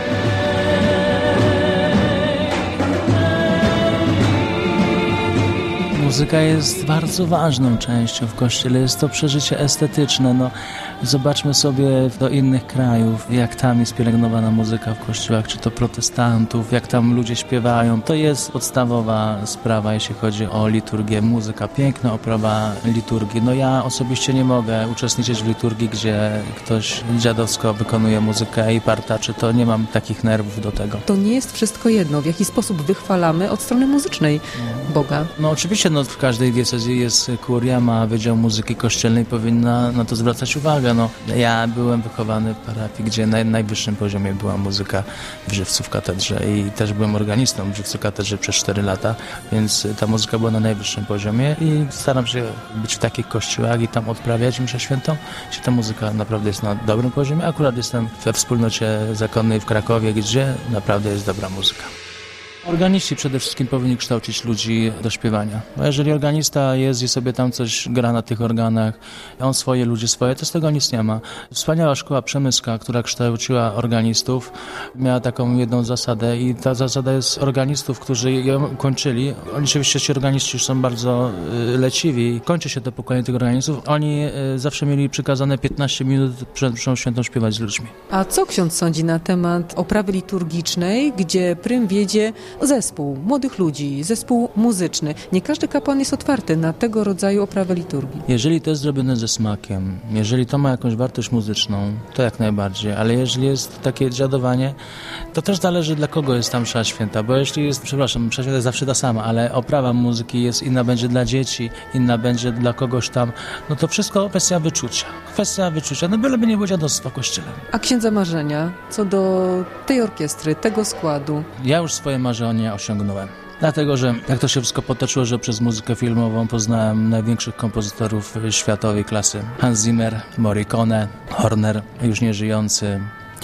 [SPEAKER 1] Muzyka jest bardzo ważną częścią w Kościele, jest to przeżycie estetyczne. No, zobaczmy sobie do innych krajów, jak tam jest pielęgnowana muzyka w kościołach, czy to protestantów, jak tam ludzie śpiewają. To jest podstawowa sprawa, jeśli chodzi o liturgię. Muzyka, piękna oprawa liturgii. No ja osobiście nie mogę uczestniczyć w liturgii, gdzie ktoś dziadowsko wykonuje muzykę i partaczy, to nie mam takich nerwów do tego.
[SPEAKER 2] To nie jest wszystko jedno. W jaki sposób wychwalamy od strony muzycznej Boga?
[SPEAKER 1] No oczywiście, no, w każdej diecezji jest kuria, ma Wydział Muzyki Kościelnej, powinna na to zwracać uwagę. No, ja byłem wychowany w parafii, gdzie na najwyższym poziomie była muzyka w Żywcu w katedrze i też byłem organistą w Żywcu katedrze przez cztery lata, więc ta muzyka była na najwyższym poziomie i staram się być w takich kościołach i tam odprawiać mszę świętą, gdzie ta muzyka naprawdę jest na dobrym poziomie. Akurat jestem we wspólnocie zakonnej w Krakowie, gdzie naprawdę jest dobra muzyka. Organiści przede wszystkim powinni kształcić ludzi do śpiewania. Bo jeżeli organista jest i sobie tam coś gra na tych organach, on swoje, ludzie swoje, to z tego nic nie ma. Wspaniała szkoła przemyska, która kształciła organistów, miała taką jedną zasadę i ta zasada jest organistów, którzy ją kończyli. Oni oczywiście ci organiści już są bardzo y, leciwi. Kończy się to pokolenie tych organistów. Oni y, zawsze mieli przykazane piętnaście minut przed mszą świętą śpiewać z ludźmi.
[SPEAKER 2] A co ksiądz sądzi na temat oprawy liturgicznej, gdzie prym wiedzie zespół młodych ludzi, zespół muzyczny? Nie każdy kapłan jest otwarty na tego rodzaju oprawę liturgii.
[SPEAKER 1] Jeżeli to jest zrobione ze smakiem, jeżeli to ma jakąś wartość muzyczną, to jak najbardziej, ale jeżeli jest takie dziadowanie, to też zależy, dla kogo jest tam msza święta, bo jeśli jest, przepraszam, msza święta jest zawsze ta sama, ale oprawa muzyki jest inna, będzie dla dzieci, inna będzie dla kogoś tam, no to wszystko kwestia wyczucia. Kwestia wyczucia, no byleby nie było dziadostwa w kościele.
[SPEAKER 2] A księdza marzenia co do tej orkiestry, tego składu?
[SPEAKER 1] Ja już swoje marzenia osiągnąłem. Dlatego, że jak to się wszystko potoczyło, że przez muzykę filmową poznałem największych kompozytorów światowej klasy. Hans Zimmer, Morricone, Horner, już nieżyjący,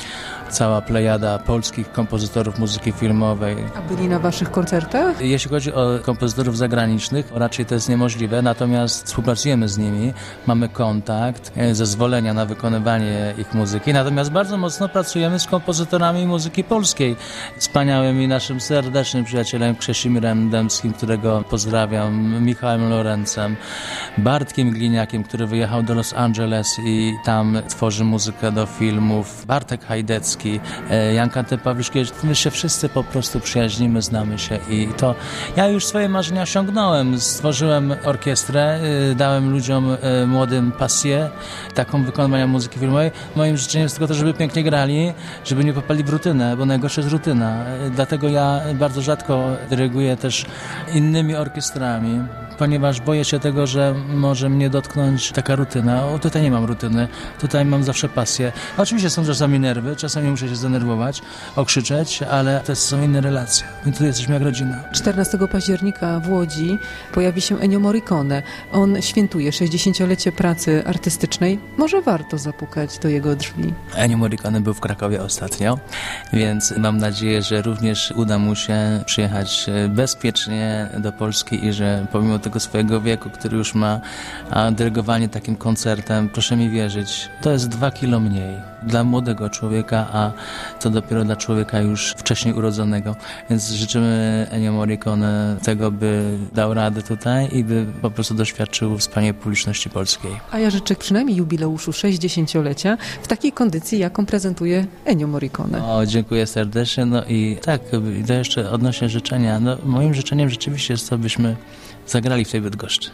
[SPEAKER 1] cała plejada polskich kompozytorów muzyki filmowej.
[SPEAKER 2] A byli na waszych koncertach?
[SPEAKER 1] Jeśli chodzi o kompozytorów zagranicznych, raczej to jest niemożliwe, natomiast współpracujemy z nimi, mamy kontakt, zezwolenia na wykonywanie ich muzyki, natomiast bardzo mocno pracujemy z kompozytorami muzyki polskiej. Wspaniałym i naszym serdecznym przyjacielem Krzesimierem Dębskim, którego pozdrawiam, Michałem Lorencem, Bartkiem Gliniakiem, który wyjechał do Los Angeles i tam tworzy muzykę do filmów, Bartek Hajdecki, Jan Kantę-Pawliszkiewicz. My się wszyscy po prostu przyjaźnimy, znamy się i to ja już swoje marzenia osiągnąłem. Stworzyłem orkiestrę, dałem ludziom młodym pasję, taką wykonywania muzyki filmowej. Moim życzeniem jest tylko to, żeby pięknie grali, żeby nie popali w rutynę, bo najgorsza jest rutyna. Dlatego ja bardzo rzadko dyryguję też innymi orkiestrami, ponieważ boję się tego, że może mnie dotknąć taka rutyna. O, tutaj nie mam rutyny, tutaj mam zawsze pasję. Oczywiście są czasami nerwy, czasami muszę się zdenerwować, okrzyczeć, ale to są inne relacje. My tu jesteśmy jak rodzina.
[SPEAKER 2] czternastego października w Łodzi pojawi się Ennio Morricone. On świętuje sześćdziesięciolecie pracy artystycznej. Może warto zapukać do jego drzwi.
[SPEAKER 1] Ennio Morricone był w Krakowie ostatnio, więc mam nadzieję, że również uda mu się przyjechać bezpiecznie do Polski i że pomimo tego swojego wieku, który już ma, a dyrygowanie takim koncertem, proszę mi wierzyć, to jest dwa kilo mniej dla młodego człowieka, a to dopiero dla człowieka już wcześniej urodzonego. Więc życzymy Ennio Morricone tego, by dał radę tutaj i by po prostu doświadczył wspaniałej publiczności polskiej.
[SPEAKER 2] A ja życzę przynajmniej jubileuszu sześćdziesięciolecia w takiej kondycji, jaką prezentuje Ennio Morricone.
[SPEAKER 1] O, dziękuję serdecznie. No i tak, i to jeszcze odnośnie życzenia. No, moim życzeniem rzeczywiście jest to, byśmy zagrali w tej Bydgoszczy.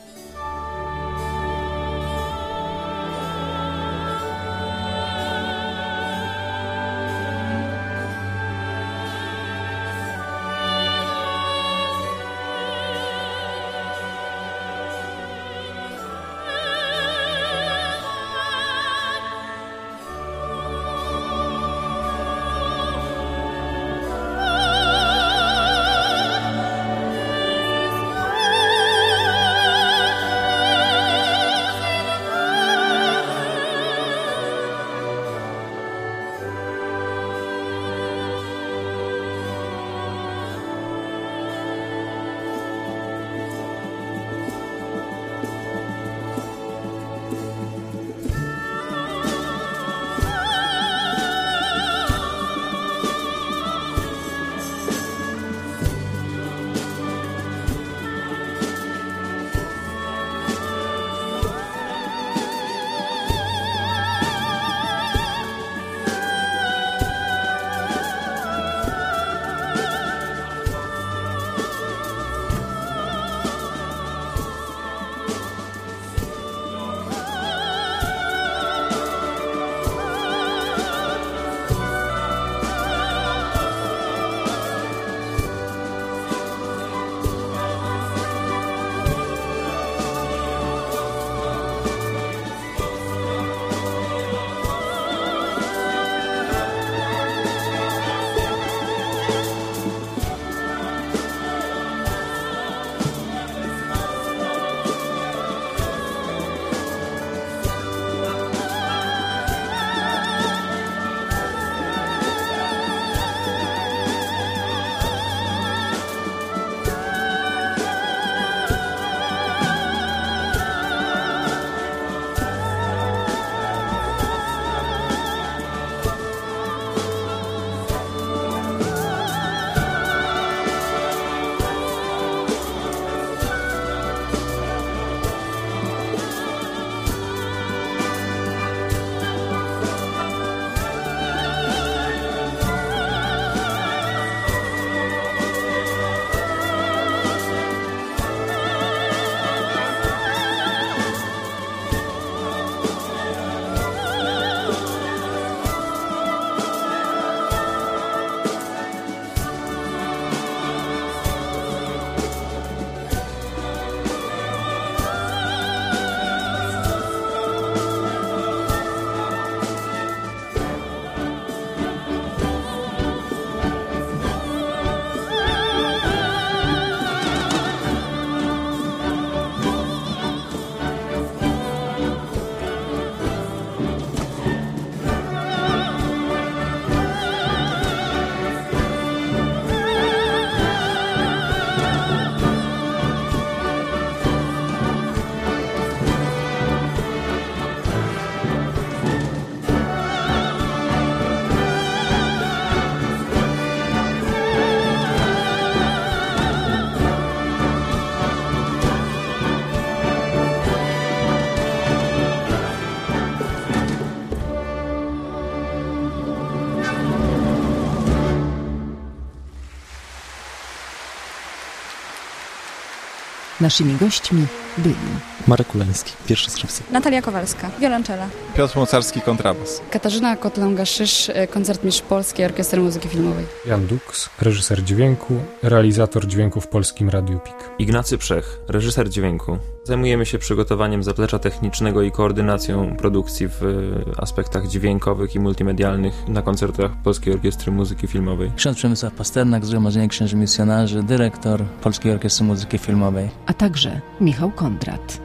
[SPEAKER 2] Naszymi gośćmi byli
[SPEAKER 11] Marek Ulański, pierwszy skrzypce.
[SPEAKER 5] Natalia Kowalska, wiolonczela.
[SPEAKER 6] Piotr Mocarski, kontrabas.
[SPEAKER 3] Katarzyna Kotląga-Szysz, koncertmistrz Polskiej Orkiestry Muzyki Filmowej.
[SPEAKER 8] Jan Dux, reżyser dźwięku, realizator dźwięku w Polskim Radiu P I K.
[SPEAKER 9] Ignacy Przech, reżyser dźwięku. Zajmujemy się przygotowaniem zaplecza technicznego i koordynacją produkcji w aspektach dźwiękowych i multimedialnych na koncertach Polskiej Orkiestry Muzyki Filmowej.
[SPEAKER 1] Ksiądz Przemysław Pasternak, Zgromadzenie Księży Misjonarzy, dyrektor Polskiej Orkiestry Muzyki Filmowej.
[SPEAKER 2] A także Michał Kondrat.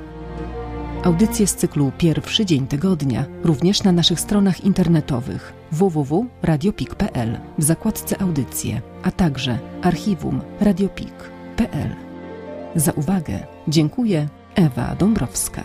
[SPEAKER 2] Audycje z cyklu Pierwszy Dzień Tygodnia również na naszych stronach internetowych w w w kropka radiopik kropka p l w zakładce Audycje, a także archiwum radiopik kropka p l. Za uwagę dziękuję, Ewa Dąbrowska.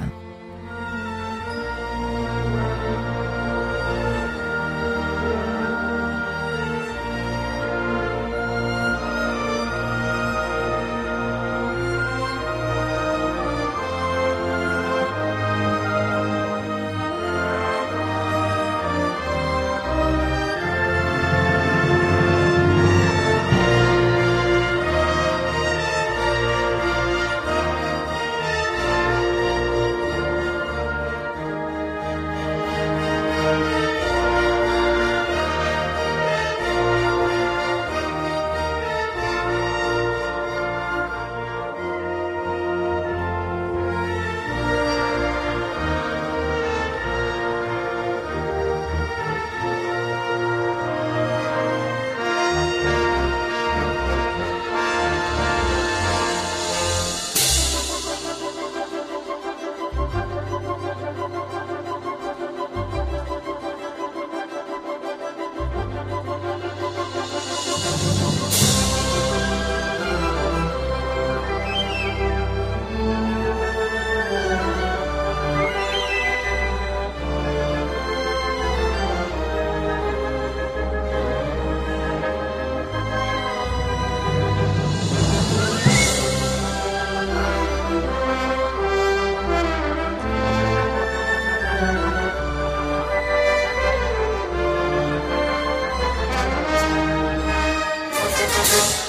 [SPEAKER 7] Thank